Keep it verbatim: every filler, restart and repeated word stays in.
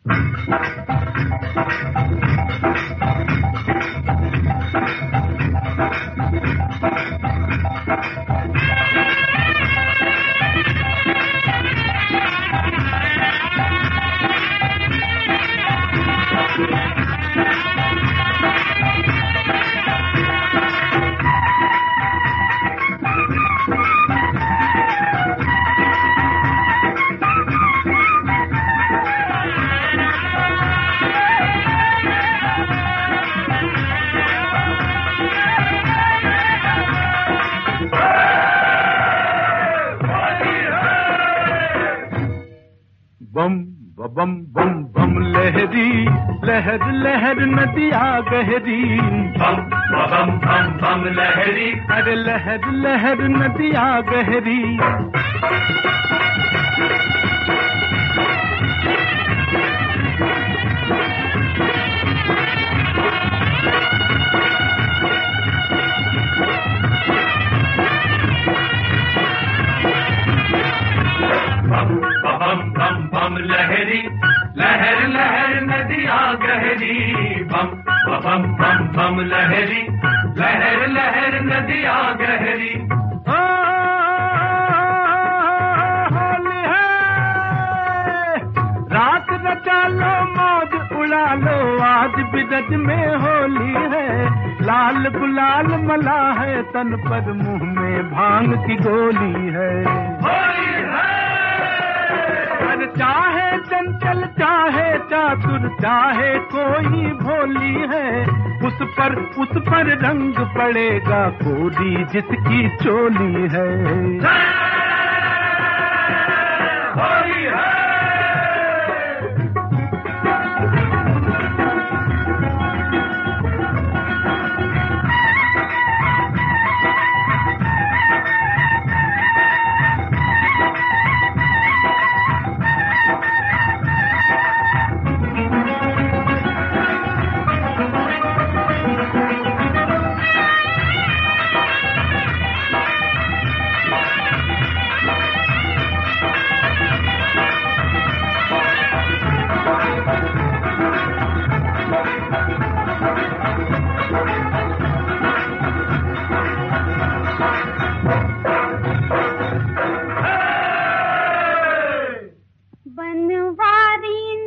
बम बम बम बम लहरी लहर लहर नदिया गहरी, बम बम बम बम लहरी, अरे लहर लहर नदिया गहरी। बम बम बम लहरी लहर लहर नदिया गहरी, बम बम बम बम लहरी लहर लहर नदिया गहरी। होली है रात रचा लो मौज उड़ा लो, आज बिरज में होली है। लाल गुलाल मला है तन पर, मुंह में भांग की गोली है। होली है चाहे चंचल चाहे चातुर चाहे कोई भोली है, उस पर उस पर रंग पड़ेगा गोरी जिसकी चोली है। होली है बनवारी